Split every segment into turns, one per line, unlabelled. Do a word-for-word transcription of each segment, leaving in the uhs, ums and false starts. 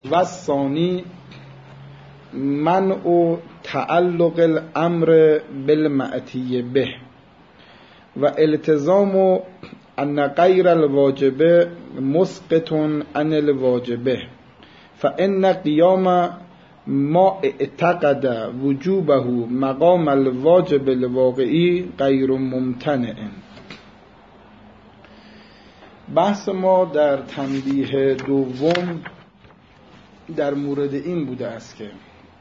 و ثانی منع تعلق الامر بالمأتی به و التزام ان غیر الواجب مسقط عن الواجب فان قیام ما اعتقد وجوبه مقام الواجب الواقعی غیر ممتنع. بحث ما در تنبیه دوم در مورد این بوده است که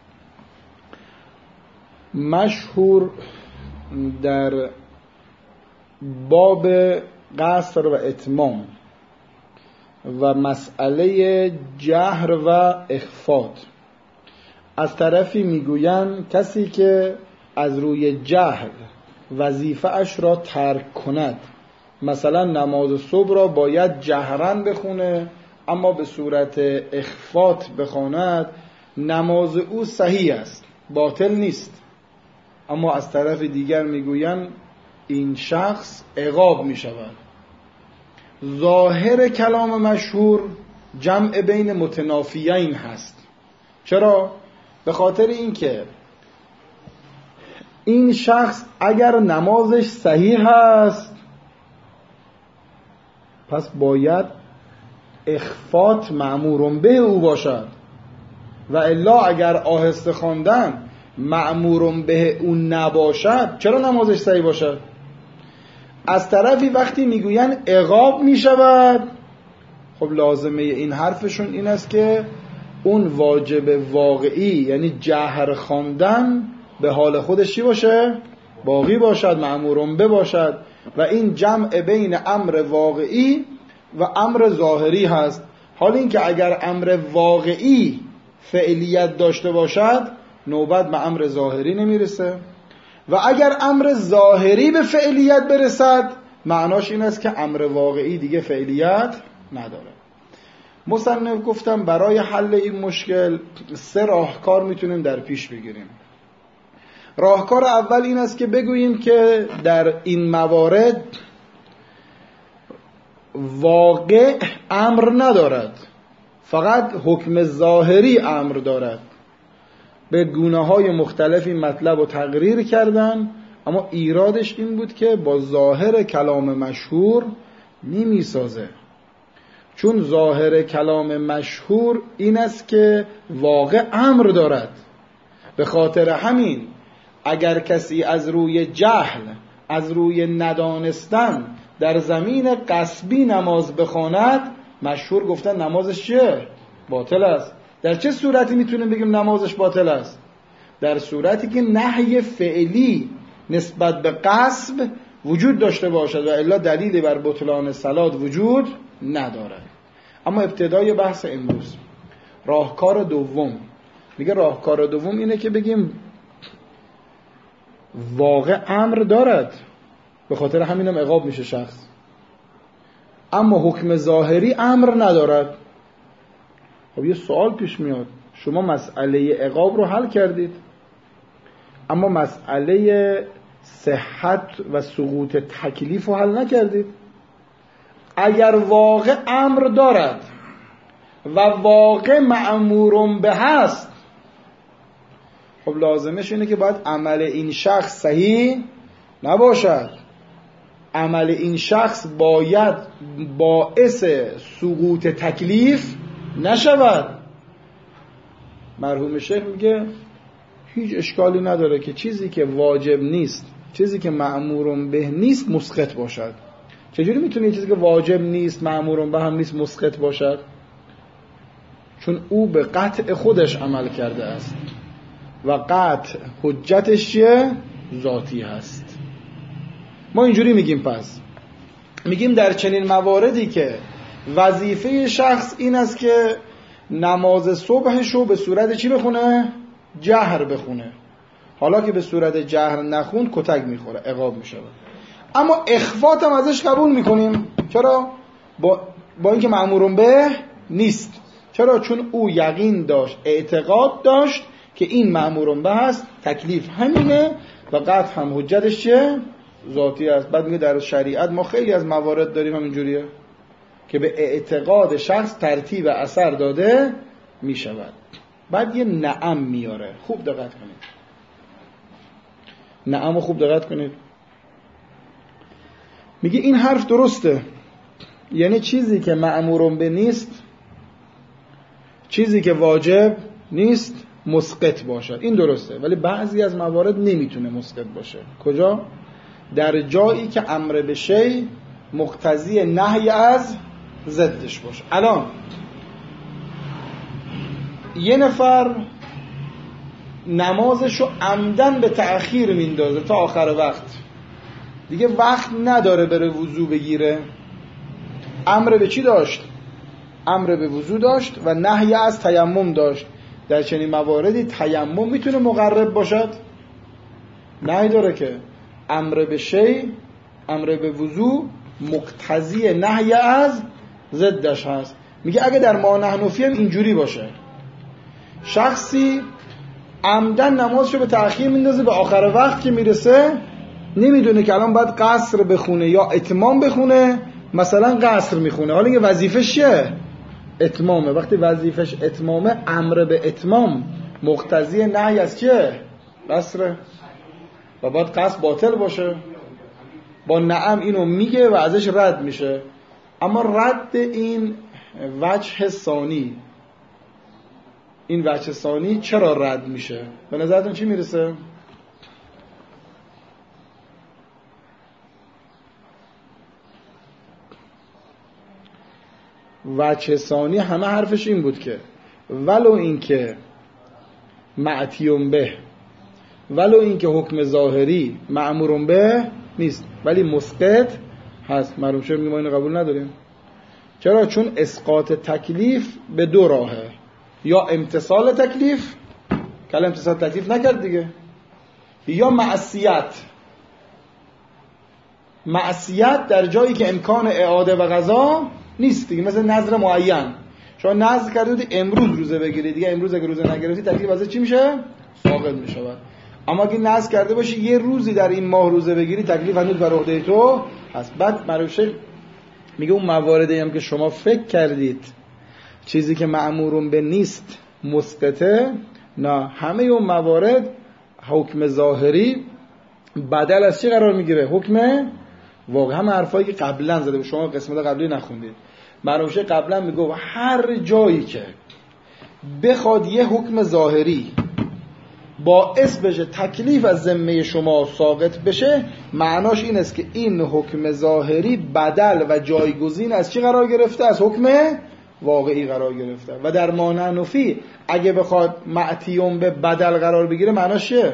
مشهور در باب قصر و اتمام و مسئله جهر و اخفات از طرفی میگویند کسی که از روی جهل وظیفه اش را ترک کند، مثلا نماز صبح را باید جهرن بخونه اما به صورت اخفات بخواند، نماز او صحیح است، باطل نیست، اما از طرف دیگر میگویند این شخص عقاب می شود. ظاهر کلام مشهور جمع بین متنافیین هست. چرا؟ به خاطر اینکه این شخص اگر نمازش صحیح هست پس باید اخفات مأمور به او باشد و الا اگر آهسته خواندن مأمور به او نباشد چرا نمازش صحیح باشد؟ از طرفی وقتی میگوین عقاب میشود، خب لازمه این حرفشون این است که اون واجب واقعی یعنی جهر خواندن به حال خودش چی باشه؟ باقی باشد، مأمور به باشد و این جمع بین امر واقعی و امر ظاهری هست. حال این که اگر امر واقعی فعلیت داشته باشد نوبت به امر ظاهری نمیرسه و اگر امر ظاهری به فعلیت برسد معناش این است که امر واقعی دیگه فعلیت نداره. مصنف گفتم برای حل این مشکل سه راهکار میتونیم در پیش بگیریم. راهکار اول این است که بگوییم که در این موارد واقع امر ندارد، فقط حکم ظاهری امر دارد. به گونه‌های مختلفی مطلب رو تقریر کردن اما ایرادش این بود که با ظاهر کلام مشهور نمی سازه، چون ظاهر کلام مشهور این است که واقع امر دارد. به خاطر همین اگر کسی از روی جهل، از روی ندانستن در زمین غصبی نماز بخواند، مشهور گفتن نمازش چیه؟ باطل است. در چه صورتی میتونیم بگیم نمازش باطل است؟ در صورتی که نهی فعلی نسبت به غصب وجود داشته باشد و الا دلیلی بر بطلان صلات وجود ندارد. اما ابتدای بحث امروز راهکار دوم، میگه راهکار دوم اینه که بگیم واقع امر دارد، به خاطر همینم عقاب میشه شخص، اما حکم ظاهری امر ندارد. خب یه سوال پیش میاد، شما مسئله عقاب رو حل کردید اما مسئله صحت و سقوط تکلیف رو حل نکردید. اگر واقع امر دارد و واقع مأمور به هست، خب لازمش اینه که باید عمل این شخص صحیح نباشد، عمل این شخص باید باعث سقوط تکلیف نشود. مرحوم شیخ میگه هیچ اشکالی نداره که چیزی که واجب نیست، چیزی که مأمور به نیست مسقط باشد. چجوری میتونه یه چیزی که واجب نیست، مأمور به هم نیست مسقط باشد؟ چون او به قطع خودش عمل کرده است و قطع حجتش چیه؟ ذاتی هست. ما اینجوری میگیم، پس میگیم در چنین مواردی که وظیفه شخص این است که نماز صبحشو به صورت چی بخونه؟ جهر بخونه، حالا که به صورت جهر نخوند کتک میخوره، عقاب میشود. اما اخفات هم ازش قبول میکنیم. چرا؟ با, با اینکه مأمور به نیست. چرا؟ چون او یقین داشت، اعتقاد داشت که این مأمور به هست، تکلیف همینه و قطع هم حجتش چه؟ ذاتی است. بعد میگه در شریعت ما خیلی از موارد داریم همینجوریه که به اعتقاد شخص ترتیب اثر داده می شود. بعد یه نعم میاره. خوب دقت کنید، نعم رو خوب دقت کنید. میگه این حرف درسته، یعنی چیزی که مأمور به نیست، چیزی که واجب نیست مسقط باشد. این درسته، ولی بعضی از موارد نمیتونه مسقط باشه. کجا؟ در جایی که امر به شی مقتضی نهی از ضدش باشه. الان یه نفر نمازشو عمدن به تأخیر میندازه تا آخر وقت، دیگه وقت نداره بره وضو بگیره. امر به چی داشت؟ امر به وضو داشت و نهی از تیمم داشت. در چنین مواردی تیمم میتونه مقرب باشد؟ نهی داره که امر به شی، امر به وضو مقتضی نهی از ضدش هست. میگه اگه در ما نحنفی هم اینجوری باشه، شخصی عمدن نمازشو به تأخیر میندازه، به آخر وقت که میرسه نمیدونه که الان باید قصر بخونه یا اتمام بخونه، مثلا قصر میخونه. حالا اینکه وظیفش چیه؟ اتمامه. وقتی وظیفش اتمامه، امر به اتمام مقتضی نهی از چیه؟ قصره و باید قصر باطل باشه. با نعم اینو میگه و ازش رد میشه. اما رد این وجه ثانی، این وجه ثانی چرا رد میشه؟ به نظرتون چی میرسه؟ وجه ثانی همه حرفش این بود که ولو این که معتیون به، ولو این که حکم ظاهری مأمورون به نیست ولی مسقط هست. معلوم شد ما اینو قبول نداریم. چرا؟ چون اسقاط تکلیف به دو راهه، یا امتصال تکلیف، کلا امتصال تکلیف نکرد دیگه، یا معصیت. معصیت در جایی که امکان اعاده و قضا نیست دیگه، مثل نظر معین. شما نظر کرده بودی امروز روزه بگیری، دیگه امروز اگه روزه نگرفتی تکلیف ازت چی میشه؟ ساقط میشه. اما اگه نظر کرده باشی یه روزی در این ماه روزه بگیری، تکلیف هنوز بر عهده تو هست. بعد معروفه میگه اون مواردی هم که شما فکر کردید چیزی که مأمورون به نیست مسقطه، نه، همه اون موارد حکم ظاهری بدل از چی قرار میگیره؟ حکم واقع. هم حرفایی که قبلا زده، شما قسمت قبلی نخوندید. معروفه قبلا میگه هر جایی که بخواد یه حکم ظاهری باعث بشه تکلیف از ذمه شما ساقط بشه، معناش این است که این حکم ظاهری بدل و جایگزین از چی قرار گرفته؟ از حکم واقعی قرار گرفته. و در ما نحنفی اگه بخواد معتیون به بدل قرار بگیره معناش چیه؟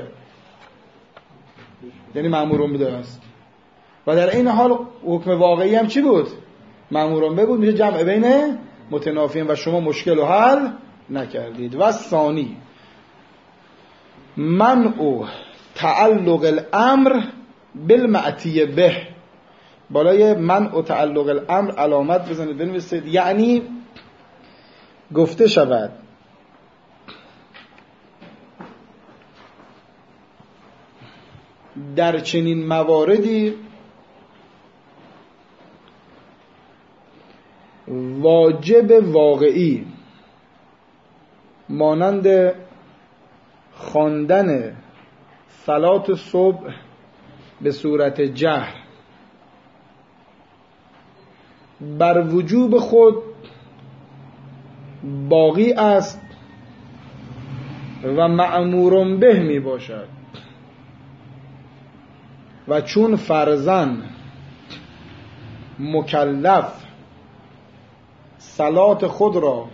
یعنی مأمورون به است. و در این حال حکم واقعی هم چی بود؟ مأمورون به بود. میشه جمع بین متنافیین و شما مشکل رو حل نکردید. و ثانی منع تعلق الامر بالمعتی به. بالای منع تعلق الامر علامت بزنید بنویسید. یعنی گفته شود در چنین مواردی واجب واقعی مانند خواندن صلات صبح به صورت جهر بر وجوب خود باقی است و مأمور به می باشد و چون فرزن مکلف صلات خود را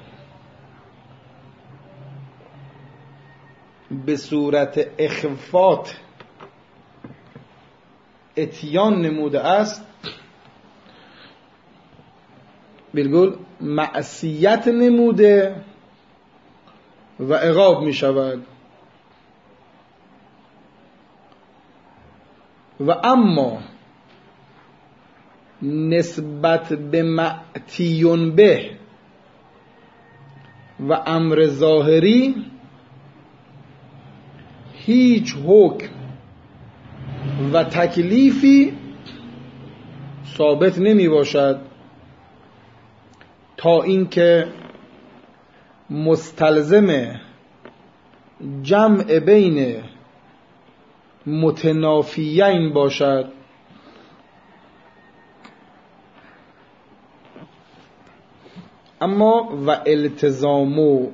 به صورت اخفات اتیان نموده است، بالگل معصیت نموده و عقاب می شود. و اما نسبت به معتیون به و امر ظاهری هیچ حکم و تکلیفی ثابت نمی باشد تا اینکه مستلزم جمع بین متنافیین باشد اما و التزامو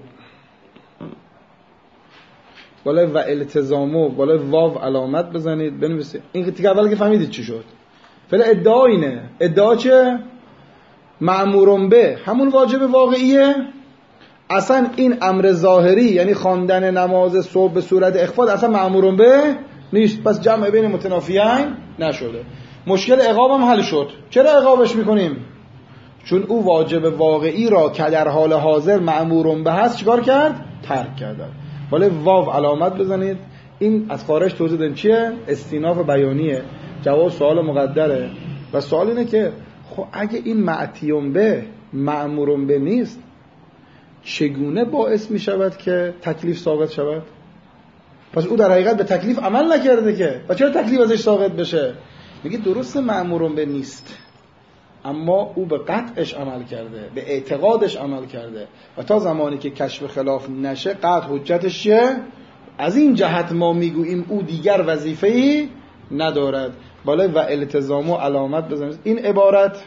بالای و التزامو بالای واو علامت بزنید بنویسید. این دیگه اول که فهمیدید چی شد. فعلا ادعا اینه. ادعا چه؟ مأمورون به همون واجب واقعیه. اصلا این امر ظاهری یعنی خواندن نماز صبح به صورت اخفاء اصلا مأمورون به نیست. پس جمع بین متنافیین نشده. مشکل عقاب هم حل شد. چرا عقابش میکنیم؟ چون او واجب واقعی را که در حال حاضر مأمورون به هست چیکار کرد؟ ترک کرد. ولی واو علامت بزنید. این از خارج توضیح دادیم چیه؟ استیناف بیانیه. جواب سوال مقدره. و سوال اینه که خب اگه این معتیون به مأمورون به نیست چگونه باعث می شود که تکلیف ثابت شود؟ پس او در حقیقت به تکلیف عمل نکرده که و چرا تکلیف ازش ثابت بشه؟ میگه درست مأمورون به نیست اما او به قطعش عمل کرده، به اعتقادش عمل کرده و تا زمانی که کشف خلاف نشه قطع حجتش چیه؟ از این جهت ما میگوییم او دیگر وظیفه‌ای ندارد. بالای و التزامو علامت بزنید. این عبارت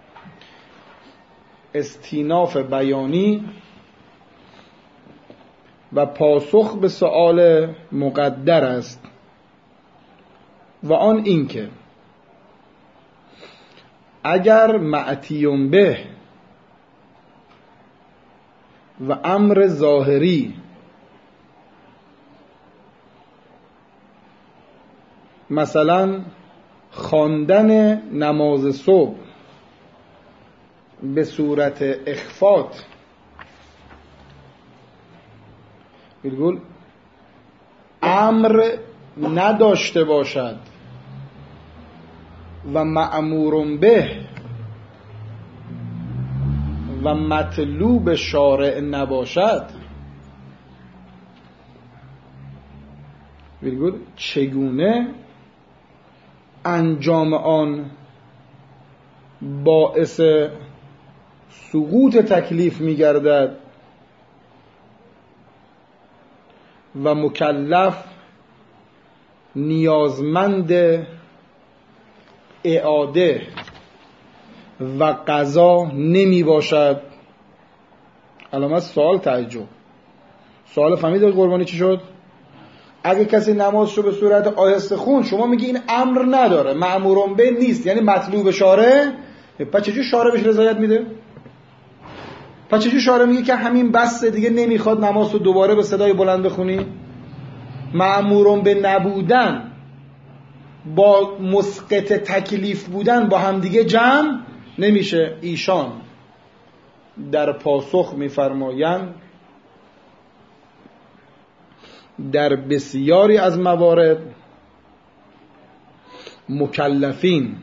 استیناف بیانی و پاسخ به سؤال مقدر است و آن این که اگر معتیون به و امر ظاهری مثلا خواندن نماز صبح به صورت اخفات بگول امر نداشته باشد و مأمورون به و مطلوب شارع نباشد بگول چگونه انجام آن باعث سقوط تکلیف می‌گردد و مکلف نیازمند اعاده و قضا نمی باشد. علامت سوال تعجب. سوال فهمید قربانی چی شد؟ اگه کسی نمازشو به صورت آهسته خون شما میگی این امر نداره مأمورون به نیست یعنی مطلوب شارع، پس چجور شارع بهش رضایت میده؟ پس چجور شارع میگه که همین بس دیگه نمیخواد نماز رو دوباره به صدای بلند بخونی؟ مأمورون به نبودن با مسقط تکلیف بودن با هم دیگه جمع نمیشه. ایشان در پاسخ میفرمایند در بسیاری از موارد مکلفین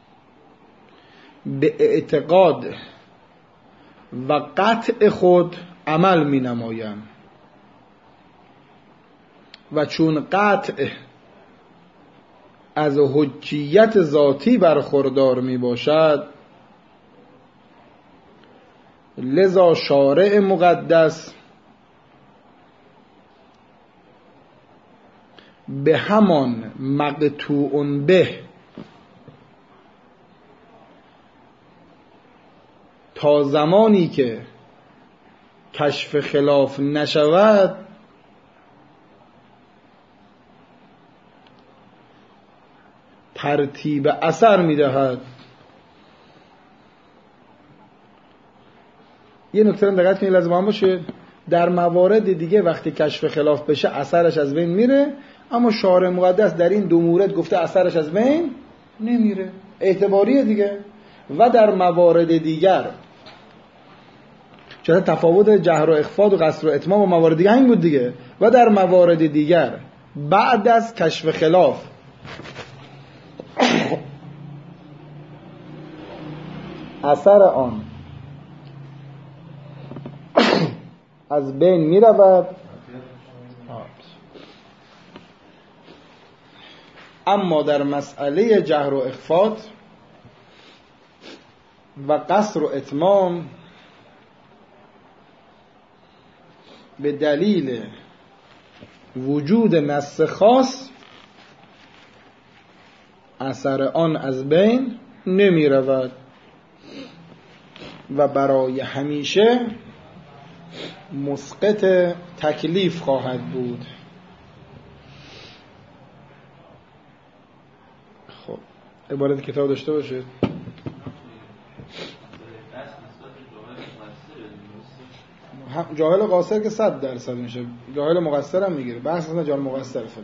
به اعتقاد و قطع خود عمل می نمایند و چون قطع از حجیت ذاتی برخوردار می باشد لذا شارع مقدس به همان مقطوع به تا زمانی که کشف خلاف نشود ترتیب اثر می‌دهد. یه نکته رو دقت کنید لازم هم باشه، در موارد دیگه وقتی کشف خلاف بشه اثرش از بین میره، اما شارع مقدس در این دو مورد گفته اثرش از بین نمیره، اعتباریه دیگه. و در موارد دیگر چرا تفاوت جهر و اخفاء و قصر و اتمام و موارد دیگه همین بود دیگه. و در موارد دیگر بعد از کشف خلاف اثر آن از بین می رود، اما در مسئله جهر و اخفاء و قصر و اتمام به دلیل وجود نص خاص اثر آن از بین نمی رود و برای همیشه مسقط تکلیف خواهد بود. خب عبارت کتاب داشته باشید. جاهل قاصر که صد درصد میشه، جاهل مقصر هم میگیره، بحث اصلا جاهل مقصر فلان.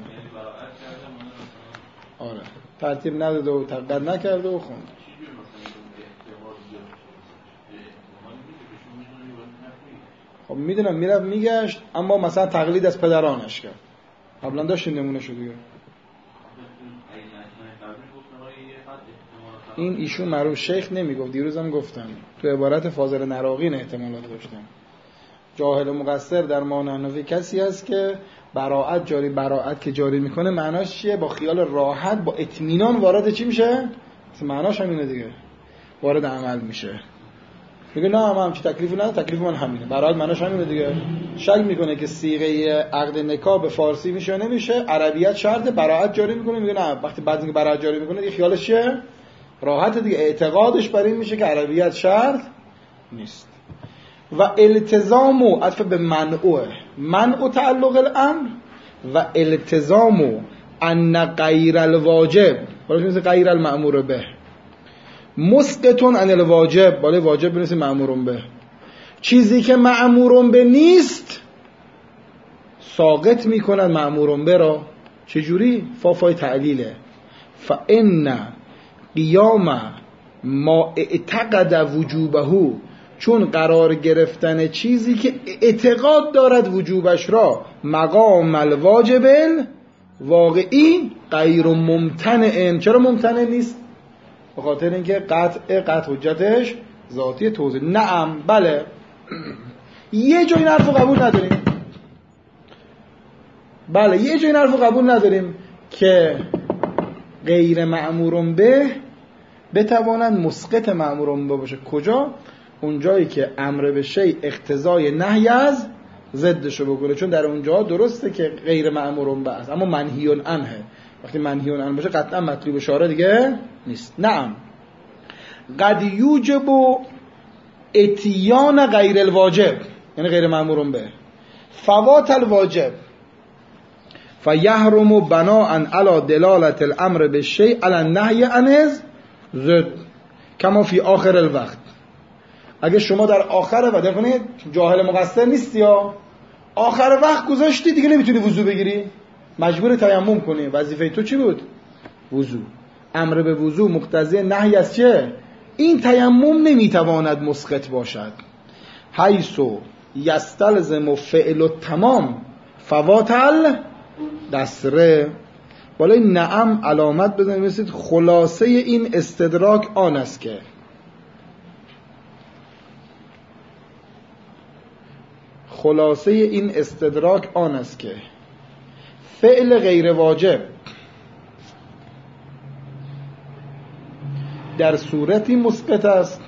آره ترتیب نداده و تقدیر نکرده و خوند. خب میدونم میرفت میگشت، اما مثلا تقلید از پدرانش کرد. قبلا داشتیم نمونه شد دیگه. این ایشون معروف شیخ نمیگفت، دیروزم گفتم تو عبارت فاضل نراقین احتمالات داشتم. جاهل و مقصر در معنی کسی هست که براءت جاری، براءت که جاری میکنه معناش چیه؟ با خیال راحت با اطمینان وارد چی میشه؟ مثلا معناش همینه دیگه، وارد عمل میشه. میگه نه من همچین تکلیفی ندارم، تکلیف من همینه. براءت معناش همینه دیگه. شک میکنه که صیغه عقد نکاح به فارسی میشه یا نمیشه، عربیت شرط، براءت جاری میکنه، میگه نه وقتی بعد اینکه براءت جاری میکنه دیگه خیالش چیه؟ راحت دیگه، اعتقادش بر این میشه که عربیت شرط نیست. و التزام و عطف به منعه، منع تعلق الامر و التزام ان غیر الواجب، بالا میشه غیر المأمور به، مسقطون عن الواجب، بالا واجب بنویسه مأمور به. چیزی که مأمور به نیست ساقط میکنن مأمور به را. چجوری؟ فافای تعلیله. فان قیام ما اعتقد وجوبه، چون قرار گرفتن چیزی که اعتقاد دارد وجوبش را، مقام الواجب واقعی غیر ممتنع. چرا ممتنع نیست؟ به خاطر اینکه قطع قطع حجتش ذاتی توضیح. نعم بله، یه جای این حرف رو قبول نداریم. بله یه جای این حرف رو قبول نداریم که غیر مأمور به بتوانند مسقط مأمور به باشه. کجا؟ اون جایی که امر به شیء اقتضای نهی از ضدشو بکنه، چون در اونجا درسته که غیر مأمور به است اما منهی عنه. وقتی منهی عنه باشه قطعا مطلوب شارع دیگه نیست. نعم قد یوجب اتیان غیر الواجب، یعنی غیر مأمور به، فوات الواجب فیحرم بناء علی دلالت الامر بالشیء علی النهی عنه ضد کما فی آخر الوقت. اگه شما در آخر وقت کنید جاهل مقصر نیستی یا آخر وقت گذاشتی دیگه نمیتونی وضو بگیری، مجبور تیمم کنی. وظیفه تو چی بود؟ وضو. امر به وضو مقتضی نهی از چه؟ این تیمم نمیتواند مسقط باشد. حیث یستلزم فعل التمام فوات الدسره. بالای نعم علامت بزنید مثل خلاصه این استدراک آن است که خلاصه این استدراک آن است که فعل غیر واجب در صورتی مسقط است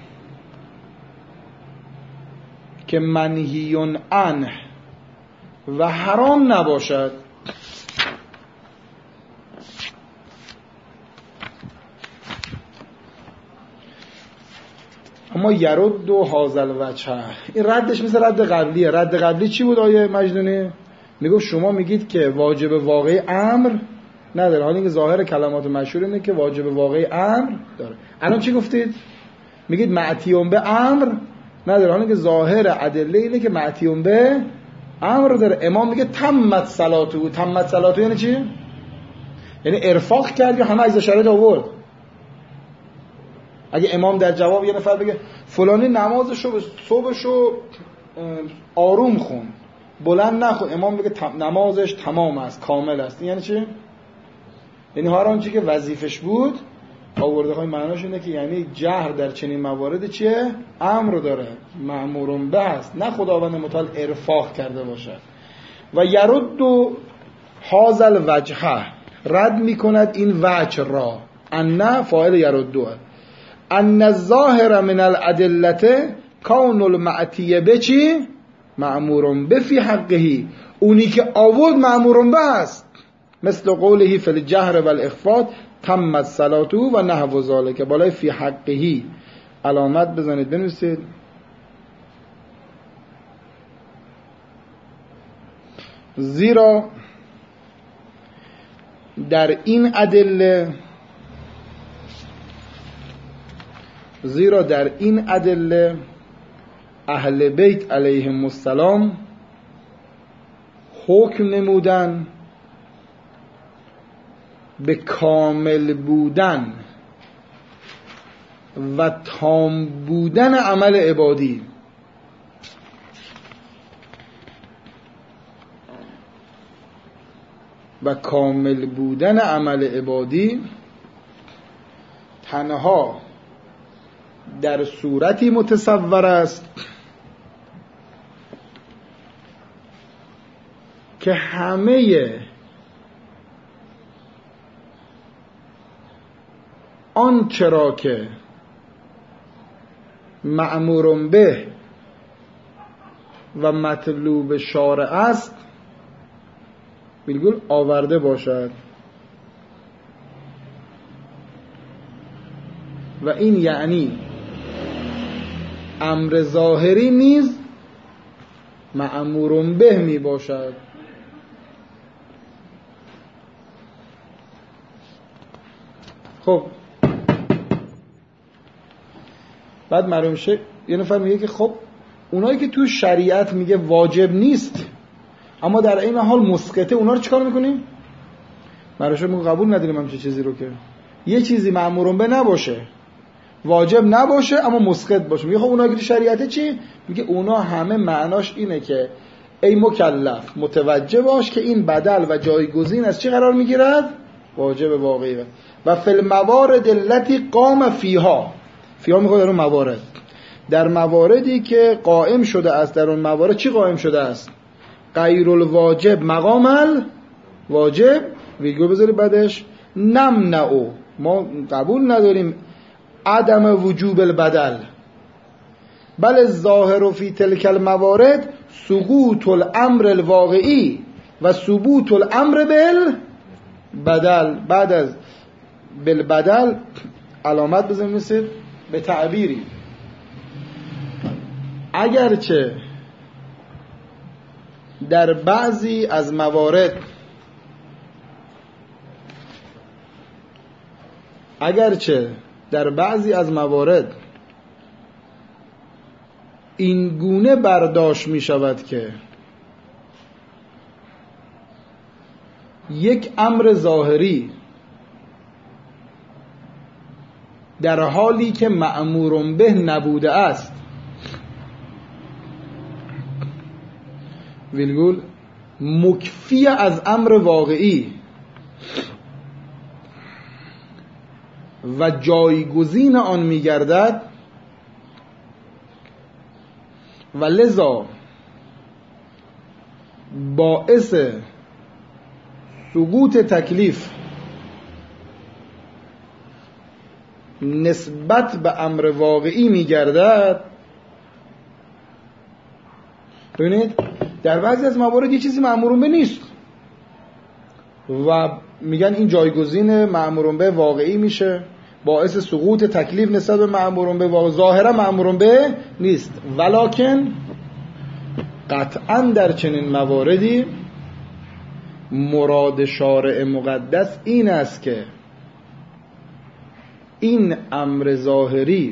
که منهی عنه و حرام نباشد. اما یرد و حاضل وجه، این ردش مثل رد قبلیه. رد قبلی چی بود آیه مجدونی؟ میگو شما میگید که واجب واقعی امر نداره، حالا اینکه ظاهر کلمات مشهور اینه که واجب واقعی امر داره. الان چی گفتید؟ میگید معتیون به امر نداره، حالا اینکه ظاهر ادله اینه که معتیون به امر داره. امام میگه تمت صلاتو. تمت صلاتو یعنی چی؟ یعنی ارفاق کرد یا همه از شرایط آورد. اگه امام در جواب یه نفر بگه فلانی نمازشو صبحشو آروم خون بلند نخون، امام بگه نمازش تمام است کامل است، یعنی چی؟ یعنی هر آنچه که وظیفش بود آورده. های معناش اینه که یعنی جهر در چنین موارد چیه؟ امر داره، مأمور به است، نه خداوند متعال ارفاق کرده باشه. و یرد و حاضل وجهه، رد میکند این وجه را. ان فاعل یردوه. ان الظاهر من الادله کون المعتیه به چی؟ مأمور به فی حقه، اونی که آورد مأمور به است، مثل قوله فی الجهر و الاخفات تمت صلاته و نحو ذلک. بالای فی حقه علامت بزنید بنویسید. زیرا در این ادله زیرا در این ادله اهل بیت علیهم السلام حکم نمودن به کامل بودن و تام بودن عمل عبادی. و کامل بودن عمل عبادی تنها در صورتی متصور است که همه آن چرا که مأمور به و مطلوب شارع است بالکل آورده باشد. و این یعنی امر ظاهری نیز مأمور به می باشد. خب بعد معلوم شه یه نفر میگه که خب اونایی که تو شریعت میگه واجب نیست اما در این حال مسقطه، اونا رو چیکار میکنیم؟ معلوم ما قبول نداریم همچین چیزی رو که یه چیزی مأمور به نباشه، واجب نباشه اما مسقط باشه. میگه خب اونایی که تو شریعت چی؟ میگه اونا همه معناش اینه که ای مکلف متوجه باش که این بدل و جایگزین از چی قرار میگیرد؟ واجب واقعی. و فی الموارد التي قام فیها، فیها میخواد در اون موارد، در مواردی که قائم شده است، در اون موارد چی قائم شده است؟ غیر الواجب مقام الواجب، ویگو بذاری بعدش نمنعو، ما قبول نداریم عدم وجوب البدل، بل الظاهر فی تلک الموارد سقوط الامر الواقعی و ثبوت الامر بالبدل. بعد از بالبدل علامت بزنید مثل به تعبیری اگرچه در بعضی از موارد اگرچه در بعضی از موارد این گونه برداشت می شود که یک امر ظاهری در حالی که مأمور به نبوده است ویلگول مکفی از امر واقعی و جایگزین آن می‌گردد و لذا باعث سقوط تکلیف نسبت به امر واقعی می‌گردد. ببینید در بعضی از موارد یه چیزی مأمور به نیست و میگن این جایگزین مأمور به واقعی میشه، باعث سقوط تکلیف نسبت به مأمور به واقعی، ظاهرا مأمور به نیست، ولکن قطعا در چنین مواردی مراد شارع مقدس این است که این امر ظاهری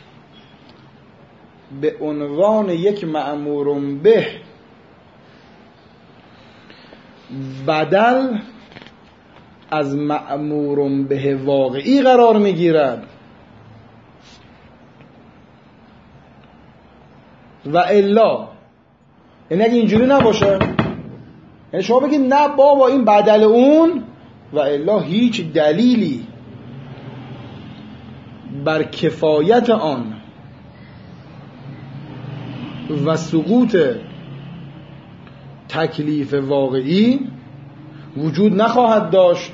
به عنوان یک مأمور به بدل از مأمور به واقعی قرار میگیرد و الا، یعنی اگه اینجوری نباشه، یعنی شما بگید نه بابا این بدل اون، و الا هیچ دلیلی بر کفایت آن و سقوط تکلیف واقعی وجود نخواهد داشت.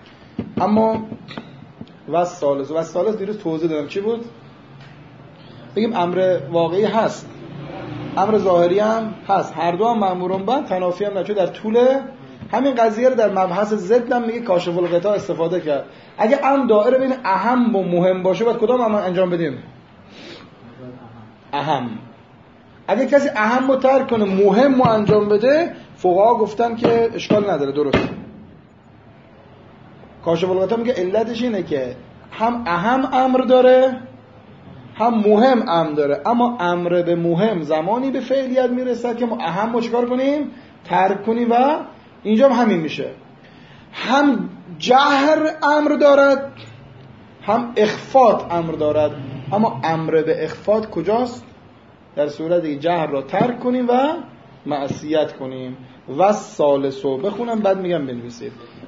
اما و سالس و سالس دیروز توضیح دادم چی بود؟ بگیم امر واقعی هست، امر ظاهری هم هست، هر دو هم مأمورون به، تنافی هم نچه. در طول همین قضیه رو در مبحث ضد هم میگه کاشف الغطا استفاده کرد. اگه امر دائره بین اهم و مهم باشه باید کدام امر انجام بدیم؟ اهم. اگه کسی اهم رو ترک کنه مهم رو انجام بده، فقها گفتن که اشکال نداره، درست. کاشف الغطا میگه علتش اینه که هم اهم امر داره هم مهم امر داره، اما امر به مهم زمانی به فعلیت میرسه که ما اهم رو چکار کنیم؟ ترک کنیم. و اینجا هم همین میشه، هم جهر امر دارد هم اخفات امر دارد، اما امر به اخفات کجاست؟ در صورتی که جهر را ترک کنیم و معصیت کنیم. و ثالثو بخونم بعد میگم بنویسید.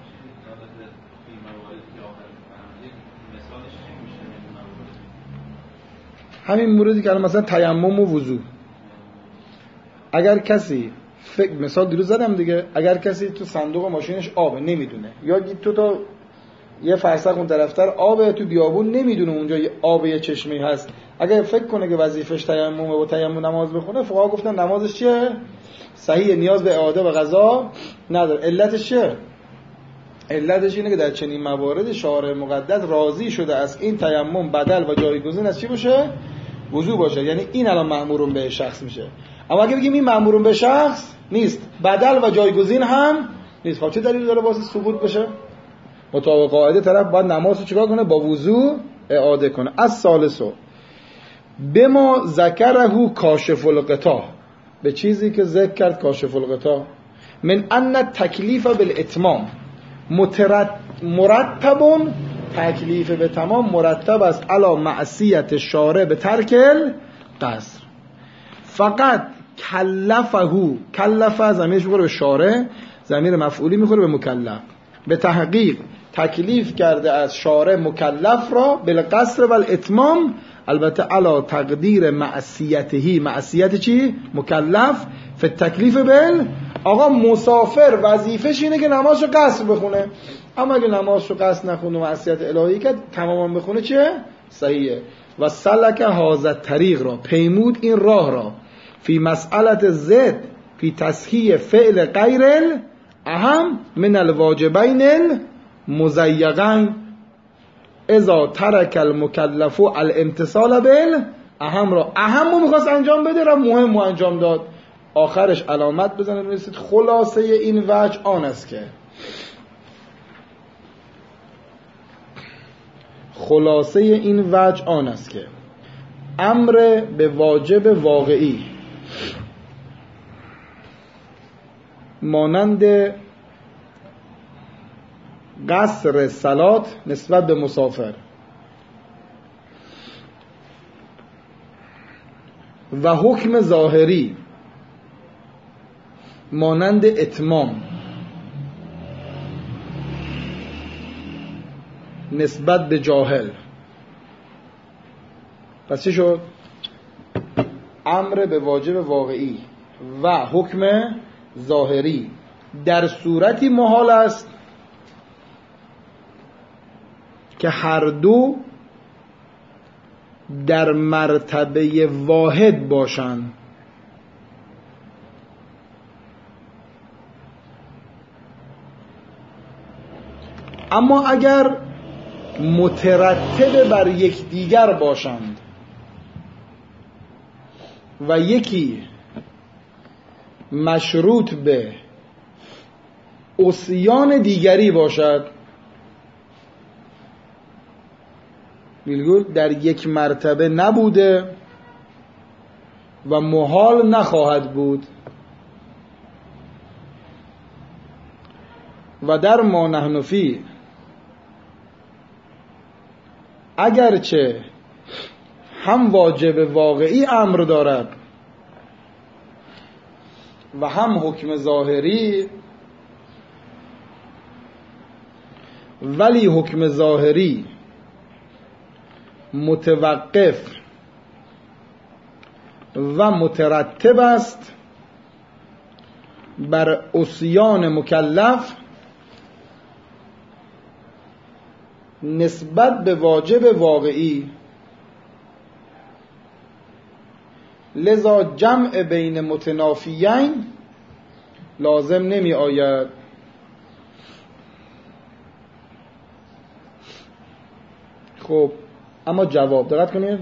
همین موردی که الان مثلا تیمم و وضو، اگر کسی فکر مثال دیروز زدم دیگه، اگر کسی تو صندوق ماشینش آبه نمیدونه، یا تو تا یه فرسخ اون طرفتر آبه، تو بیابون نمیدونه اونجا یه آب یه چشمه‌ای هست، اگر فکر کنه که وظیفش تیممه و تیمم نماز بخونه، فقها گفتن نمازش چیه؟ صحیح، نیاز به اعاده و قضا نداره. علتش چیه؟ علتش اینه که در چنین موارد شارع مقدس راضی شده از این تیمم بدل و جایگزین از چی باشه؟ وضو باشه. یعنی این الان مأمورون به شخص میشه. اما اگه بگیم این مأمورون به شخص نیست، بدل و جایگزین هم نیست، خب چه دلیلی داره واسه سقوط بشه؟ مطابق قاعده طرف باید نماز رو چیکار کنه؟ با وضو اعاده کنه. از ثالثو به ما ذکره کاشف الغطا، به چیزی که ذکر کرد کاشف الغطا، من ان تکلیف بالاتمام مرتبون، تکلیف به تمام مرتب است علی معصیت شارع به ترک القصر. فقط کلفه، کلفه ضمیرش میخوره به شارع، ضمیر مفعولی میخوره به مکلف. به تحقیق تکلیف کرده از شارع مکلف را بالقصر و الاتمام، البته علی تقدیر معصیته، معصیت چی؟ مکلف. فی تکلیف بل، آقا مسافر وظیفش اینه که نمازشو قصر بخونه، اما اگه نمازشو قصر نخونه و معصیت الهی که تماما بخونه چه؟ صحیحه. و سلک هذا طریق را، پیمود این راه را، فی مسئلت زد فی تصحیح فعل غیر اهم من الواجبین المزیقین اذا ترک المکلف الامتصال بال اهم را، اهم رو میخواست انجام بده را مهم رو انجام داد. آخرش علامت بزنه بنویسید خلاصه این وجه آن است که، خلاصه این وجه آن است که امر به واجب واقعی مانند قصر صلات نسبت به مسافر و حکم ظاهری مانند اتمام نسبت به جاهل. پس چی شد؟ امر به واجب واقعی و حکم ظاهری در صورتی محال است که هر دو در مرتبه واحد باشند. اما اگر مترتب بر یکدیگر باشند و یکی مشروط به عصیان دیگری باشد، بالگل در یک مرتبه نبوده و محال نخواهد بود، و در ما نحن فی اگرچه هم واجب واقعی امر دارد و هم حکم ظاهری، ولی حکم ظاهری متوقف و مترتب است بر عصیان مکلف نسبت به واجب واقعی، لذا جمع بین متنافیین لازم نمی آید. خب اما جواب دقت کنید،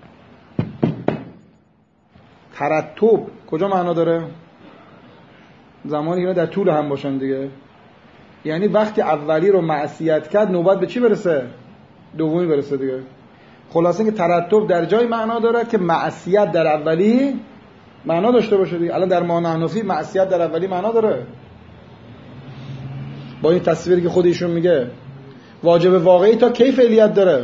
ترتب کجا معنا داره؟ زمانی که در طول هم باشن دیگه. یعنی وقتی اولی رو معصیت کرد نوبت به چی برسه؟ دومی برسه دیگه. خلاصه که ترتب در جای معنا داره که معصیت در اولی معنا داشته باشه دیگه. الان در معنی حنفی معصیت در اولی معنا داره. با این تصویری که خودشون میگه واجب واقعی تا کی فعلیت داره؟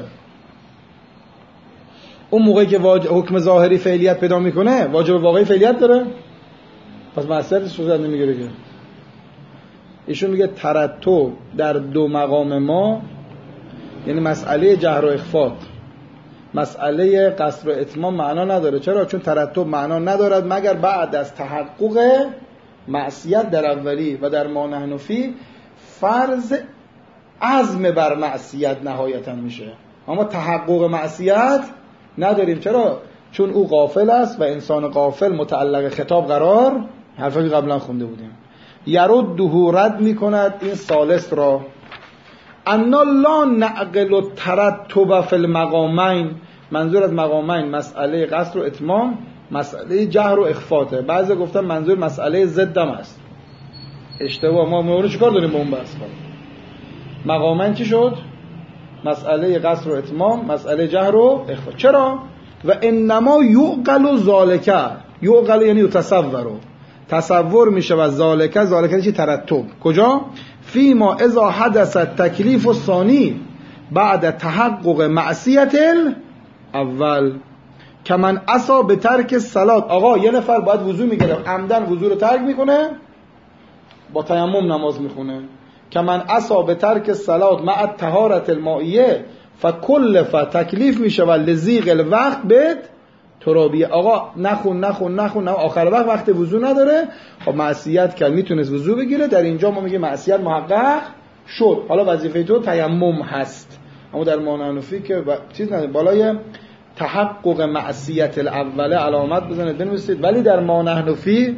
اون موقعی که واجب حکم ظاهری فعلیت پیدا میکنه واجب واقعی فعلیت داره؟ پس معصیتش رو زد نمیگیره که. ایشون میگه ترتب در دو مقام ما، یعنی مسئله جهر و اخفات، مسئله قصر و اتمام معنا نداره. چرا؟ چون ترتب معنا ندارد مگر بعد از تحقق معصیت در اولی و در ما نحن فی فرض عزم بر معصیت نهایتا میشه، اما تحقق معصیت نداریم. چرا؟ چون او غافل است و انسان غافل متعلق خطاب قرار، حرفی که قبلا خونده بودیم، یرده رد میکند این ثالث را، انا لا نعقل الترتب فی المقامین. منظور از مقامین مسئله قصر و اتمام، مسئله جهر و اخفاته. بعضی گفتن منظور مسئله ضدم است. اشتباه. ما ما چیکار داریم با اون بحث کنیم؟ مقامین چی شد؟ مسئله قصر و اتمام، مسئله جهر و اخفات. چرا؟ و انما یعقل ذالک، یعقل یعنی یتصور، تصور میشه و ذالک، ذالک چی؟ ترتب. کجا؟ فیما اذا حدث التکلیف الثانی بعد تحقق معصیت اول کمن عصا به ترک صلات. آقا یه نفر باید وضو میگیره، عمدن وضو رو ترک میکنه، با تیمم نماز میخونه. کمن عصا به ترک صلات مع الطهارة المائیه فکلف، تکلیف میشه و لزیغ الوقت به ترابیه. آقا نخون نخون نخون آخر وقت وقت وضو نداره، خب معصیت کرد، میتونست وضو بگیره. در اینجا ما میگه معصیت محقق شد. حالا وظیفه تو تیمم هست، اما در معنی حنفی که ب... چیز نداره، بالای تحقق معصیت الاوله علامت بزنید بنویسید. ولی در معنی حنفی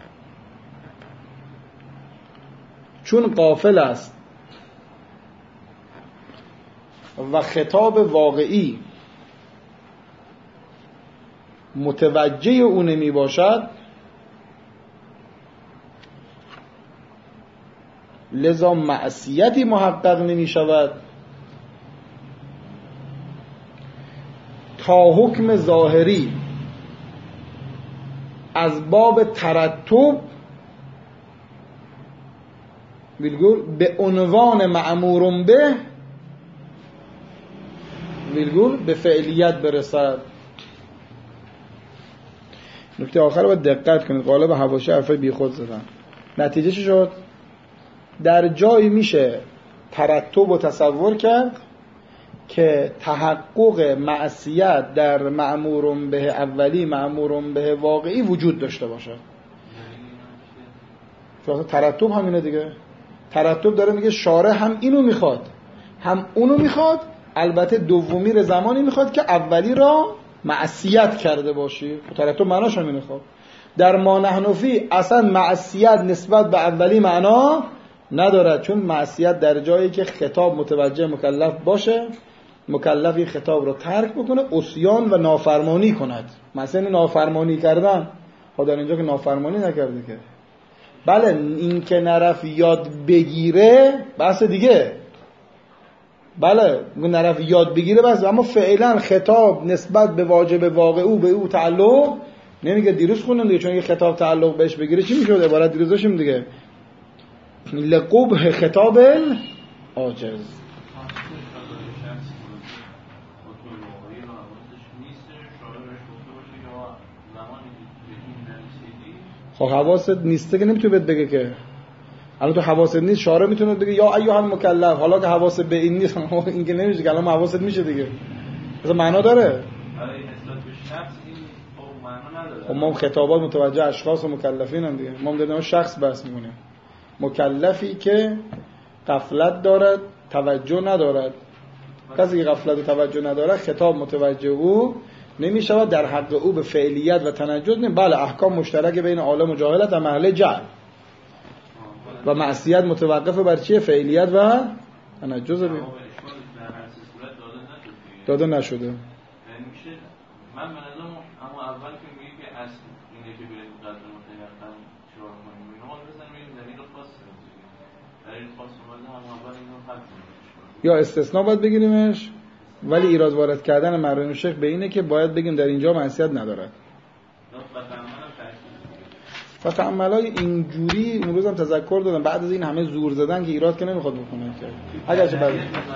چون غافل است و خطاب واقعی متوجه او نمی باشد، لذا معصیتی محقق نمی شود تا حکم ظاهری از باب ترتب ویلگول به عنوان مأمور به ویلگول به فعلیت برسد. نکته آخر رو باید دقت کنید، غالب حواشی حرفای بی خود زدن. نتیجه چی شد؟ در جایی میشه ترتب و تصور کرد که تحقق معصیت در مأمور به اولی، مأمور به واقعی وجود داشته باشه. چون ترتب همینه دیگه. ترتب داره میگه شارع هم اینو میخواد هم اونو میخواد، البته دومی رو زمانی میخواد که اولی را معصیت کرده باشی. ترتب معناش همینه. خب در ما نحنفی اصلا معصیت نسبت به اولی معنا ندارد، چون معصیت در جایی که خطاب متوجه مکلف باشه، مکلفی خطاب رو ترک بکنه، عصیان و نافرمانی کند. مثلا نافرمانی کردن، خب در اینجا که نافرمانی نکرده که. بله این که نرف یاد بگیره بحث دیگه، بله نرف یاد بگیره بس، اما فعلا خطاب نسبت به واجب واقع او به او تعلق نمیگه. دیروز خوندم دیگه، چون یه خطاب تعلق بهش بگیره چی میشه؟ عبارت دیروز داشتیم دیگه، لقبح خطاب العاجز. خب حواست نیسته که نمیتونه بهت بگه که. الان تو حواست نیست، شارع میتونه بگه یا ایها المکلف، حالا که حواست به این نیست این که نمیشه که، الان حواست میشه دیگه. مثلا معنا داره. خب ما خطابات متوجه اشخاص و مکلفین هم دیگه. ما در شخص بحث میکنیم. مکلفی که غفلت دارد، توجه ندارد. کسی که غفلت و توجه ندارد خطاب متوجه او نمی شود در حق او به فعلیت و تنجز نمی. بله احکام مشترک بین عالم و جاهلت و محل جهل و معصیت متوقف بر چیه؟ فعلیت و تنجز بین داده نشده.
من من نظرم اما اول که میگه که اصل اینه که به قدر متیقن چیکار کنیم اینا رو بزنیم این دلیل خاص دلیل خاص اومده هم اول اینو حل کنیم
یا استثناء باید بگیریمش، ولی ایراد وارد کردن مرحوم شیخ به اینه که باید بگیم در اینجا معصیت ندارد. فتعملای اینجوری اون روزم تذکر دادم بعد از این همه زور زدن که ایراد که نمیخواد بکنه که اگرچه بعد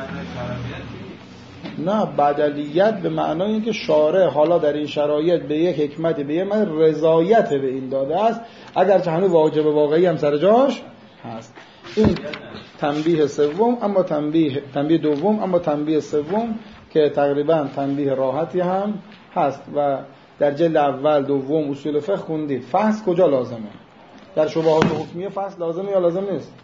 نه بدلیت به معنای اینکه شارع حالا در این شرایط به یک حکمت به یک من رضایت به این داده است، اگرچه هنوز واجب واقعی هم سر جاش هست. این تنبیه سوم، اما تنبیه تنبیه دوم اما تنبیه سوم که تقریبا تنبیه راحتی هم هست و در جلد اول دوم اصول فقه خوندید. فحص کجا لازمه؟ در شبهات حکمیه فحص لازمه یا لازم نیست؟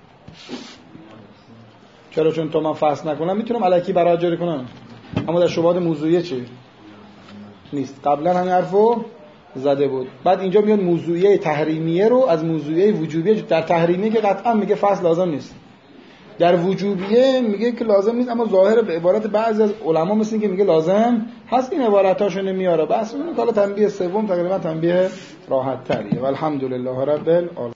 چرا؟ چون تو من فحص نکنم میتونم الکی برات جاری کنم، اما در شبهات موضوعیه چی؟ نیست. قبلا همین حرفو زده بود. بعد اینجا میاد موضوعیه تحریمیه رو از موضوعیه وجوبیه. در تحریمیه که قطعا میگه فحص لازم نیست، در وجوبیه میگه که لازم نیست، اما ظاهر به عبارت بعضی از علما مثل این که میگه لازم هست. این عبارتاشو نمیاره. بس اون کالا تنبیه سوم تقریبا تنبیه راحت تریه. والحمدلله رب العالمین.